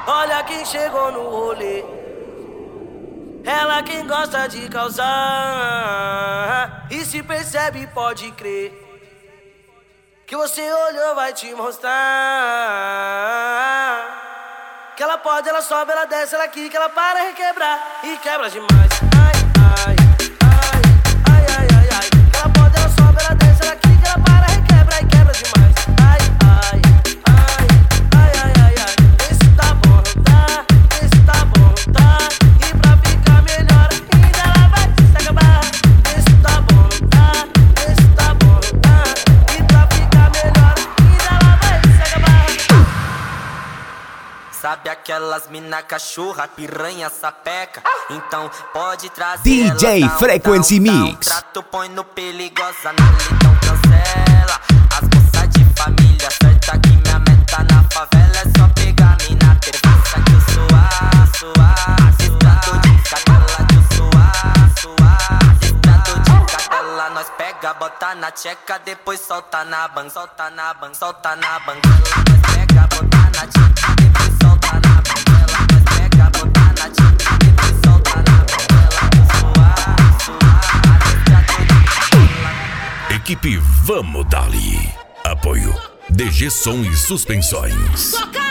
Olha quem chegou no rolê. Ela quem gosta de causar. E se percebe, pode crer, que você olhou vai te mostrar. Que ela pode, ela sobe, ela desce, ela quica, ela para requebrar e quebra demais. Ai, ai, ai, ai, ai, ai, ai. Que ela pode, ela sobe, ela desce, ela quica, ela para requebra e quebra demais. Ai, ai, ai, ai, ai, ai, ai. Esse tá bom, não tá? Esse tá bom, não tá? E pra ficar melhor ainda ela vai se acabar. Esse tá bom, não tá? Esse tá bom, não tá? E pra ficar melhor ainda ela vai se acabar. Sabe aquelas mina cachorra, piranha, sapeca? Então pode trazer DJ ela, Frequency Mix. Trato, põe no perigosa, na então cancela. As moças de família, certa que minha meta na favela é só pegar mina terça que eu sou Estrado de cadela que eu sou Estrado de cadela, nós pega, bota na tcheca, depois solta na ban, solta na ban, solta na banguela. Nós pega, bota na tcheca, depois solta na banguela. Nós pega, bota na tcheca, depois solta na banguela. Equipe Vamos Dali. Apoio DG Som e Suspensões.